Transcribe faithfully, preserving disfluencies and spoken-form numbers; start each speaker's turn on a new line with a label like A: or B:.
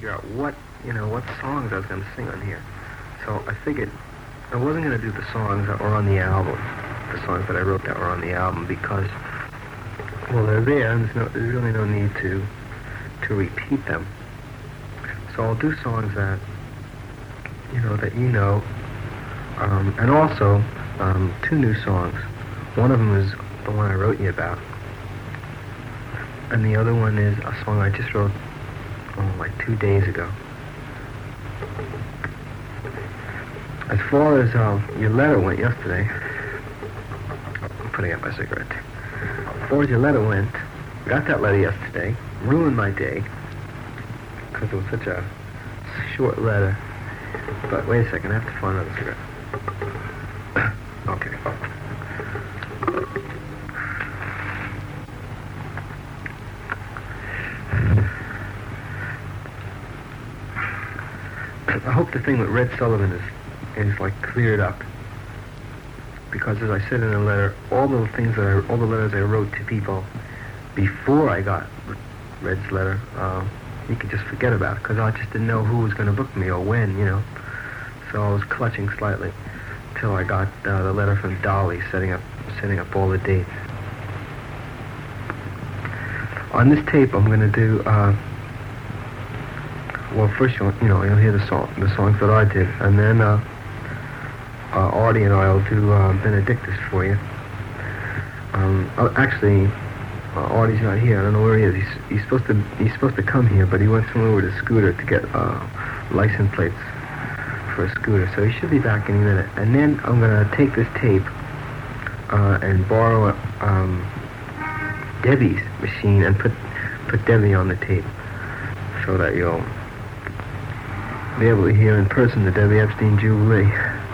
A: figure out what, you know, what songs I was going to sing on here. So I figured I wasn't going to do the songs that were on the album, the songs that I wrote that were on the album, because, well, they're there, and there's, no, there's really no need to to repeat them. So I'll do songs that, you know, that you know, um, and also um, two new songs. One of them is the one I wrote you about, and the other one is a song I just wrote, oh, like two days ago. As far as um, your letter went yesterday, I'm putting out my cigarette. As far as your letter went, got that letter yesterday, ruined my day, because it was such a short letter. But wait a second, I have to find another cigarette. Okay. I hope the thing with Red Sullivan is is like cleared up, because as I said in the letter, all the things that I, all the letters I wrote to people before I got Red's letter, uh, you could just forget about, because I just didn't know who was going to book me or when, you know. So I was clutching slightly till I got uh, the letter from Dolly setting up setting up all the dates. On this tape, I'm going to do. Uh, well, first you'll, you know you'll hear the song, the songs that I did, and then. Uh, Uh, Artie and I will do uh, Benedictus for you. Um, oh, actually, uh, Artie's not here. I don't know where he is. He's, he's supposed to he's supposed to come here, but he went somewhere with a scooter to get uh, license plates for a scooter. So he should be back any minute. And then I'm going to take this tape uh, and borrow um, Debbie's machine and put put Debbie on the tape so that you'll be able to hear in person the Debbie Epstein Jubilee.